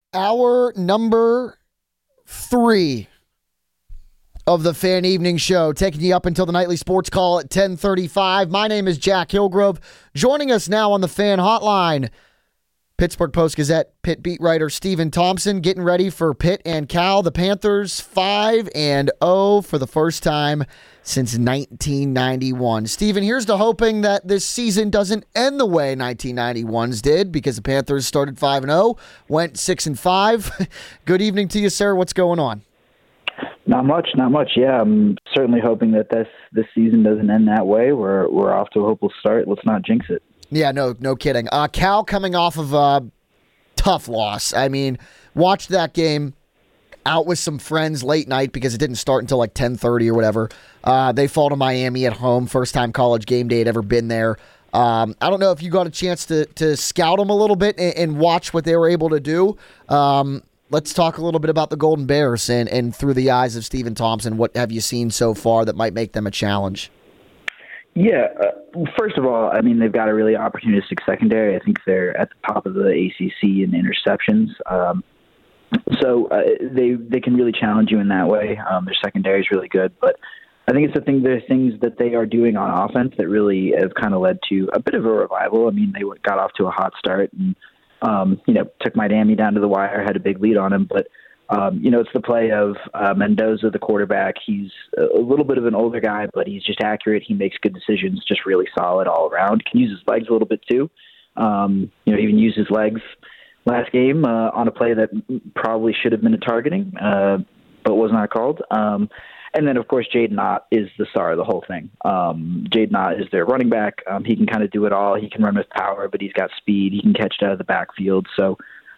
Hour number 3 of the Fan Evening Show, taking you up until the nightly sports call at 10:35. My name is Jack Hillgrove. Joining us now on the Fan Hotline, Pittsburgh Post-Gazette Pitt beat writer Stephen Thompson, getting ready for Pitt and Cal. The Panthers 5-0 for the first time since 1991. Stephen, here's to hoping that this season doesn't end the way 1991's did, because the Panthers started 5-0, went 6-5. Good evening to you, sir. What's going on? Not much. Yeah, I'm certainly hoping that this season doesn't end that way. We're off to a hopeful start. Let's not jinx it. Yeah, no kidding. Cal coming off of a tough loss. I mean, watched that game out with some friends late night because it didn't start until like 10:30 or whatever. They fall to Miami at home. First time College game day had ever been there. I don't know if you got a chance to scout them a little bit and watch what they were able to do. Let's talk a little bit about the Golden Bears and through the eyes of Stephen Thompson, what have you seen so far that might make them a challenge? Yeah, first of all, I mean, they've got a really opportunistic secondary. I think they're at the top of the ACC in interceptions. So they can really challenge you in that way. Their secondary is really good. But I think there are things that they are doing on offense that really have kind of led to a bit of a revival. I mean, they got off to a hot start and, took Miami down to the wire, had a big lead on him. But, it's the play of Mendoza, the quarterback. He's a little bit of an older guy, but he's just accurate. He makes good decisions, just really solid all around. Can use his legs a little bit too. Even use his legs last game on a play that probably should have been a targeting, but was not called. And then, of course, Jaden Ott is the star of the whole thing. Jaden Ott is their running back. He can kind of do it all. He can run with power, but he's got speed. He can catch it out of the backfield. So,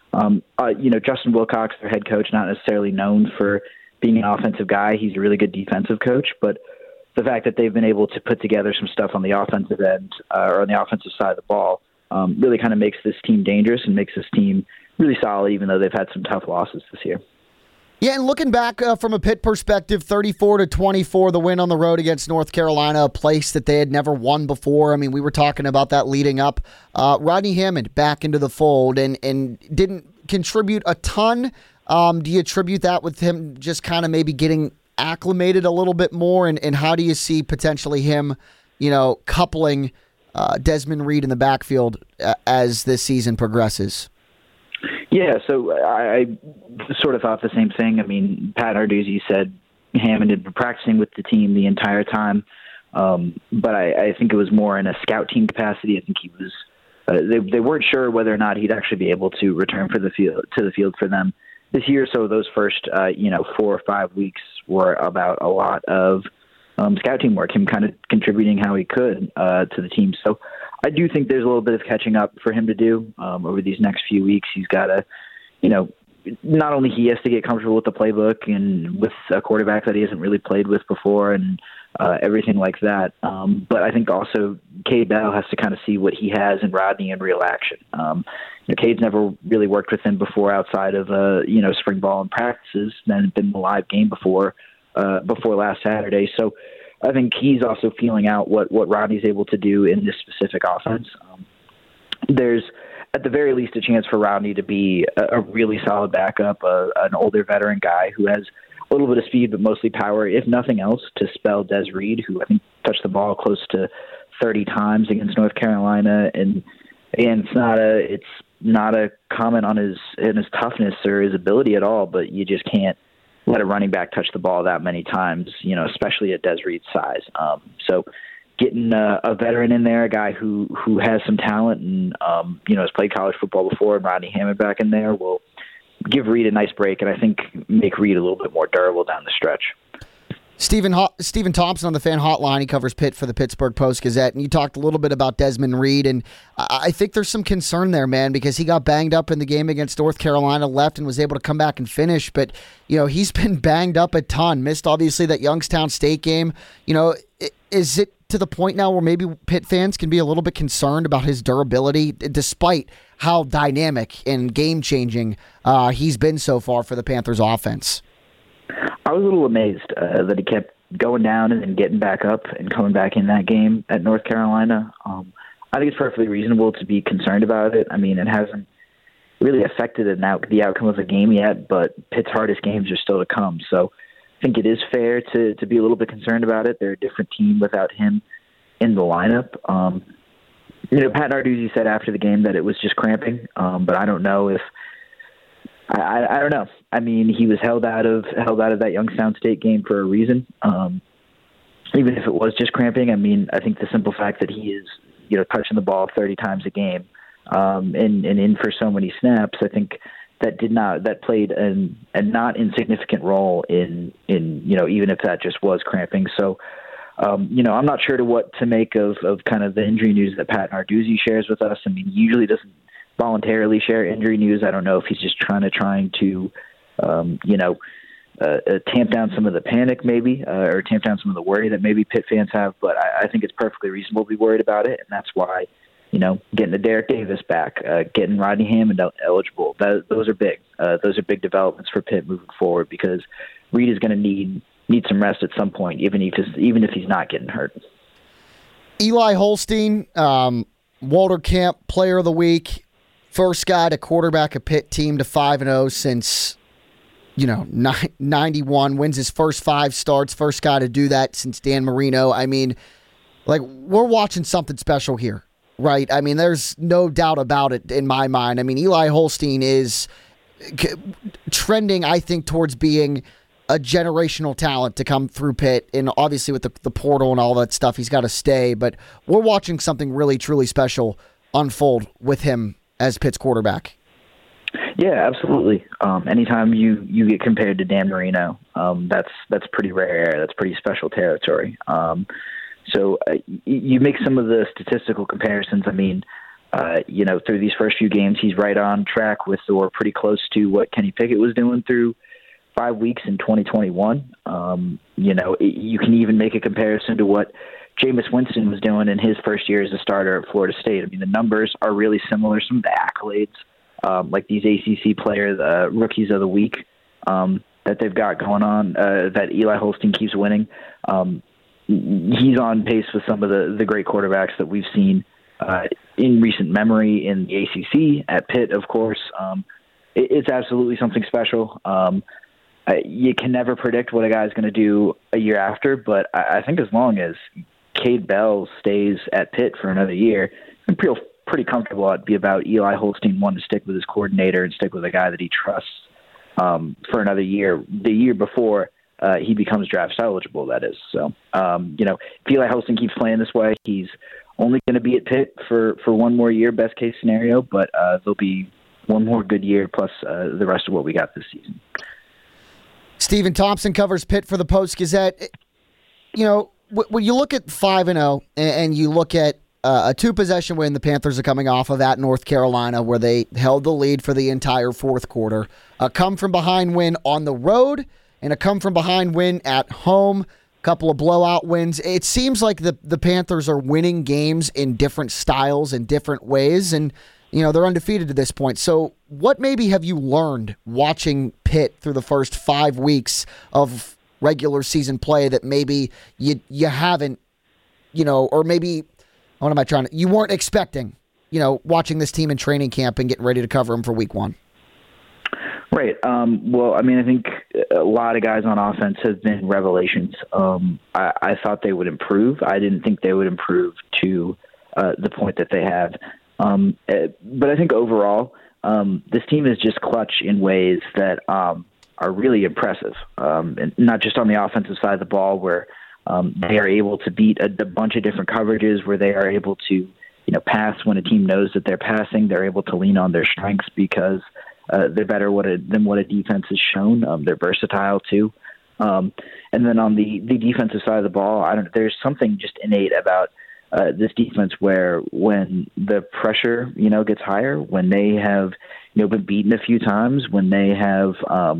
Justin Wilcox, their head coach, not necessarily known for being an offensive guy. He's a really good defensive coach, but the fact that they've been able to put together some stuff on the offensive end or on the offensive side of the ball really kind of makes this team dangerous and makes this team really solid, even though they've had some tough losses this year. Yeah, and looking back from a Pitt perspective, 34-24, the win on the road against North Carolina, a place that they had never won before. I mean, we were talking about that leading up. Rodney Hammond back into the fold and didn't contribute a ton. Do you attribute that with him just kind of maybe getting acclimated a little bit more? And how do you see potentially him, coupling Desmond Reed in the backfield as this season progresses? Yeah, so I sort of thought the same thing. I mean, Pat Narduzzi said Hammond had been practicing with the team the entire time, but I think it was more in a scout team capacity. I think he was. They weren't sure whether or not he'd actually be able to return to the field for them this year. So those first 4 or 5 weeks were about a lot of scout team work, him kind of contributing how he could to the team. So I do think there's a little bit of catching up for him to do over these next few weeks. He's got to, not only he has to get comfortable with the playbook and with a quarterback that he hasn't really played with before and everything like that, but I think also Cade Bell has to kind of see what he has in Rodney in real action. Cade's never really worked with him before outside of spring ball and practices, then been a live game before last Saturday. So I think he's also feeling out what Rodney's able to do in this specific offense. There's, at the very least, a chance for Rodney to be a really solid backup, an older veteran guy who has a little bit of speed but mostly power, if nothing else, to spell Des Reed, who I think touched the ball close to 30 times against North Carolina. And again, it's not a comment on his toughness or his ability at all, but you just can't let a running back touch the ball that many times, especially at Des Reed's size. So getting a veteran in there, a guy who has some talent and, has played college football before, and Rodney Hammond back in there will give Reed a nice break and I think make Reed a little bit more durable down the stretch. Stephen Thompson on the Fan Hotline. He covers Pitt for the Pittsburgh Post-Gazette, and you talked a little bit about Desmond Reed, and I think there's some concern there, man, because he got banged up in the game against North Carolina, left and was able to come back and finish, but he's been banged up a ton. Missed obviously that Youngstown State game. Is it to the point now where maybe Pitt fans can be a little bit concerned about his durability, despite how dynamic and game-changing he's been so far for the Panthers offense? I was a little amazed that he kept going down and then getting back up and coming back in that game at North Carolina. I think it's perfectly reasonable to be concerned about it. I mean, it really affected the outcome of the game yet, but Pitt's hardest games are still to come. So I think it is fair to be a little bit concerned about it. They're a different team without him in the lineup. Pat Narduzzi said after the game that it was just cramping, but I don't know if I don't know. I mean, he was held out of that Youngstown State game for a reason. Even if it was just cramping, I mean, I think the simple fact that he is, touching the ball 30 times a game and in for so many snaps, I think that played a not insignificant role in even if that just was cramping. So, I'm not sure what to make of kind of the injury news that Pat Narduzzi shares with us. I mean, he usually doesn't voluntarily share injury news. I don't know if he's just trying to tamp down some of the panic maybe, or tamp down some of the worry that maybe Pitt fans have. But I think it's perfectly reasonable to be worried about it, and that's why, getting the Derek Davis back, getting Rodney Hammond eligible, those are big. Those are big developments for Pitt moving forward, because Reed is going to need some rest at some point, even if he's not getting hurt. Eli Holstein, Walter Camp Player of the Week, first guy to quarterback a Pitt team to 5-0 since 91, wins his first 5 starts, first guy to do that since Dan Marino. I mean, we're watching something special here, right? I mean, there's no doubt about it in my mind. I mean, Eli Holstein is trending, I think, towards being a generational talent to come through Pitt, and obviously with the portal and all that stuff, he's got to stay, but we're watching something really, truly special unfold with him as Pitt's quarterback. Yeah, absolutely. Anytime you get compared to Dan Marino, that's pretty rare. That's pretty special territory. So you make some of the statistical comparisons. I mean, through these first few games, he's right on track with, or pretty close to, what Kenny Pickett was doing through 5 weeks in 2021. You can even make a comparison to what Jameis Winston was doing in his first year as a starter at Florida State. I mean, the numbers are really similar. Some of the accolades, like these ACC players, rookies of the week, that they've got going on, that Eli Holstein keeps winning. He's on pace with some of the great quarterbacks that we've seen in recent memory in the ACC, at Pitt, of course. It's absolutely something special. You can never predict what a guy's going to do a year after, but I think as long as Cade Bell stays at Pitt for another year, I'm pretty comfortable I'd be about Eli Holstein wanting to stick with his coordinator and stick with a guy that he trusts for another year, the year before he becomes draft eligible, that is. So, if Eli Holstein keeps playing this way, he's only going to be at Pitt for one more year, best case scenario, but there'll be one more good year plus the rest of what we got this season. Stephen Thompson covers Pitt for the Post-Gazette. When you look at 5-0 and you look at a 2-possession win the Panthers are coming off of at North Carolina, where they held the lead for the entire fourth quarter, a come-from-behind win on the road, and a come-from-behind win at home, a couple of blowout wins. It seems like the Panthers are winning games in different styles and different ways, and they're undefeated to this point. So what maybe have you learned watching Pitt through the first 5 weeks of regular season play that maybe you haven't, or maybe, you weren't expecting, watching this team in training camp and getting ready to cover them for week 1? Right. Well, I mean, I think a lot of guys on offense have been revelations. I thought they would improve. I didn't think they would improve to the point that they have. But I think overall, this team is just clutch in ways that are really impressive. And not just on the offensive side of the ball, where they are able to beat a bunch of different coverages, where they are able to pass when a team knows that they're passing. They're able to lean on their strengths because they're better than what a defense has shown. They're versatile too. And then on the defensive side of the ball, there's something just innate about this defense where when the pressure, gets higher, when they have, been beaten a few times, when they have,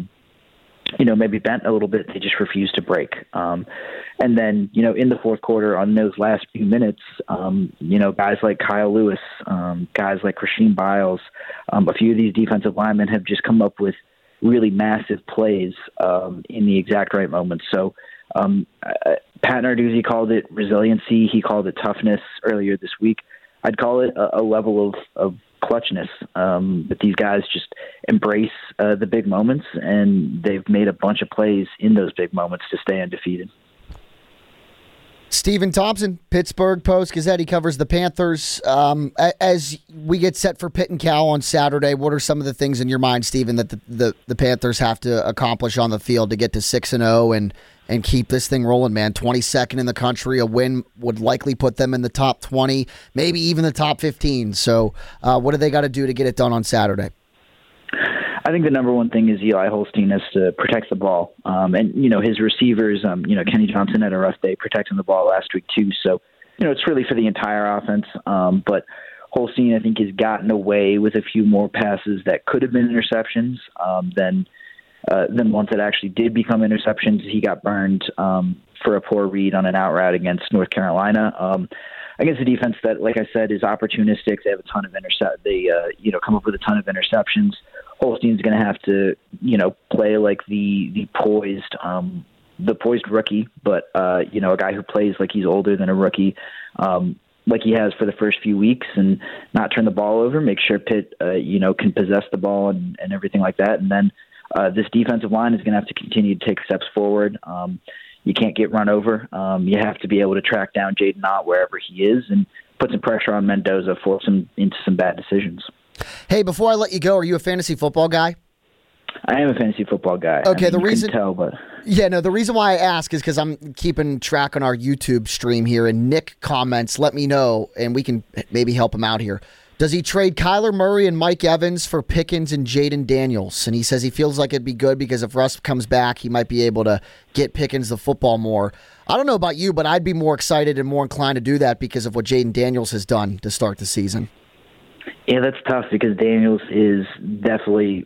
maybe bent a little bit, they just refuse to break. And then, in the fourth quarter on those last few minutes, guys like Kyle Lewis, guys like Rasheem Biles, a few of these defensive linemen have just come up with really massive plays in the exact right moments. So, Pat Narduzzi called it resiliency. He called it toughness earlier this week. I'd call it a level of clutchness. But these guys just embrace the big moments, and they've made a bunch of plays in those big moments to stay undefeated. Stephen Thompson, Pittsburgh Post-Gazette. He covers the Panthers. As we get set for Pitt and Cal on Saturday, what are some of the things in your mind, Stephen, that the Panthers have to accomplish on the field to get to 6-0 and keep this thing rolling, man? 22nd in the country. A win would likely put them in the top 20, maybe even the top 15. So what do they got to do to get it done on Saturday? I think the number one thing is Eli Holstein has to protect the ball. And, his receivers, Kenny Johnson had a rough day protecting the ball last week too. So, it's really for the entire offense. But Holstein, I think, has gotten away with a few more passes that could have been interceptions than ones that actually did become interceptions. He got burned for a poor read on an out route against North Carolina. Against a defense that, like I said, is opportunistic. They have a ton of They come up with a ton of interceptions. Holstein's going to have to, play like the poised rookie, but a guy who plays like he's older than a rookie, like he has for the first few weeks, and not turn the ball over. Make sure Pitt, can possess the ball and everything like that. And then this defensive line is going to have to continue to take steps forward. You can't get run over. You have to be able to track down Jaden Knott wherever he is and put some pressure on Mendoza, force him into some bad decisions. Hey, before I let you go, are you a fantasy football guy? I am a fantasy football guy. Okay, the reason why I ask is because I'm keeping track on our YouTube stream here, and Nick comments, let me know, and we can maybe help him out here. Does he trade Kyler Murray and Mike Evans for Pickens and Jaden Daniels? And he says he feels like it'd be good because if Russ comes back, he might be able to get Pickens the football more. I don't know about you, but I'd be more excited and more inclined to do that because of what Jaden Daniels has done to start the season. Yeah, that's tough because Daniels is definitely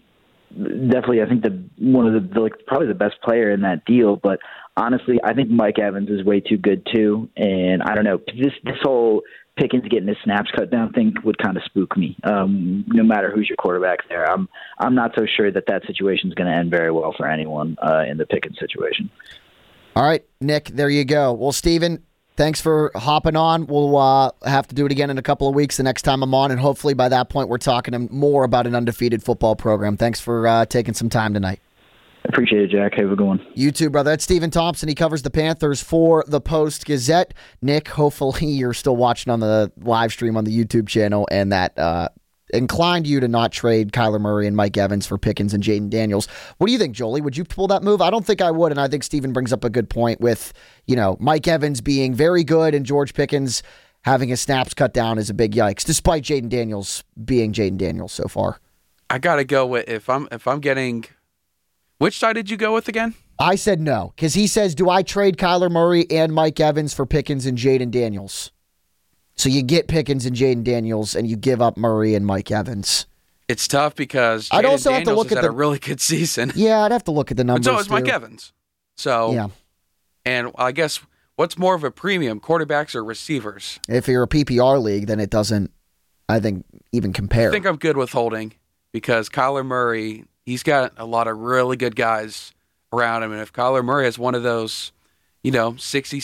I think probably the best player in that deal. But honestly, I think Mike Evans is way too good too. And I don't know, this whole Pickens getting his snaps cut down thing would kind of spook me. No matter who's your quarterback there, I'm not so sure that situation is going to end very well for anyone in the Pickens situation. All right, Nick, there you go. Well, Steven, thanks for hopping on. We'll have to do it again in a couple of weeks the next time I'm on, and hopefully by that point we're talking more about an undefeated football program. Thanks for taking some time tonight. Appreciate it, Jack. Have a good one. You too, brother. That's Stephen Thompson. He covers the Panthers for the Post-Gazette. Nick, hopefully you're still watching on the live stream on the YouTube channel, and that inclined you to not trade Kyler Murray and Mike Evans for Pickens and Jaden Daniels. What do you think, Jolie? Would you pull that move? I don't think I would, and I think Stephen brings up a good point with, Mike Evans being very good and George Pickens having his snaps cut down is a big yikes, despite Jaden Daniels being Jaden Daniels so far. I got to go with, if I'm getting, which side did you go with again? I said no, because he says, do I trade Kyler Murray and Mike Evans for Pickens and Jaden Daniels? So you get Pickens and Jaden Daniels, and you give up Murray and Mike Evans. It's tough because I'd also Daniels have to look has at had a really good season. Yeah, I'd have to look at the numbers. But so is Mike Evans. So, yeah. And I guess what's more of a premium, quarterbacks or receivers? If you're a PPR league, then it doesn't, I think, even compare. I think I'm good with holding because Kyler Murray, he's got a lot of really good guys around him. And if Kyler Murray has one of those, 60 to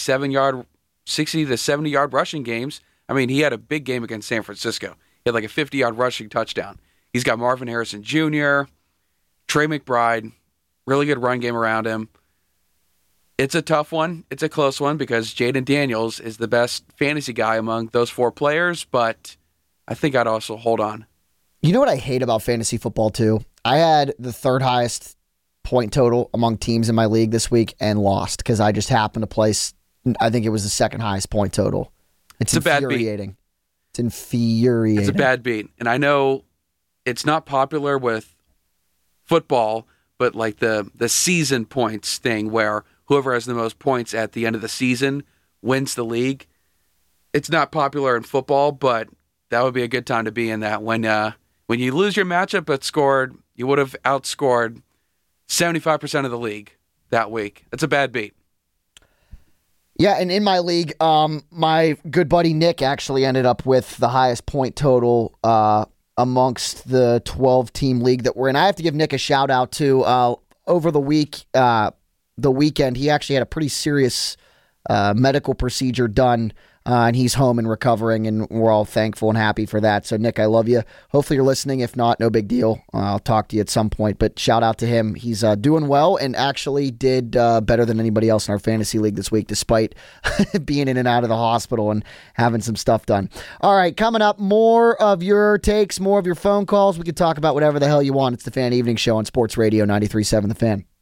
70-yard rushing games, I mean, he had a big game against San Francisco. He had like a 50-yard rushing touchdown. He's got Marvin Harrison Jr., Trey McBride, really good run game around him. It's a tough one. It's a close one because Jaden Daniels is the best fantasy guy among those four players, but I think I'd also hold on. You know what I hate about fantasy football, too? I had the third highest point total among teams in my league this week and lost because I just happened to place, I think it was the second highest point total. It's infuriating. It's infuriating. It's a bad beat. And I know it's not popular with football, but like the season points thing where whoever has the most points at the end of the season wins the league. It's not popular in football, but that would be a good time to be in that. When you lose your matchup but scored, you would have outscored 75% of the league that week. That's a bad beat. Yeah, and in my league, my good buddy Nick actually ended up with the highest point total amongst the 12-team league that we're in. I have to give Nick a shout-out to over the weekend. He actually had a pretty serious medical procedure done and he's home and recovering, and we're all thankful and happy for that. So, Nick, I love you. Hopefully you're listening. If not, no big deal. I'll talk to you at some point, but shout out to him. He's doing well and actually did better than anybody else in our fantasy league this week, despite being in and out of the hospital and having some stuff done. All right, coming up, more of your takes, more of your phone calls. We could talk about whatever the hell you want. It's the Fan Evening Show on Sports Radio 93.7 The Fan.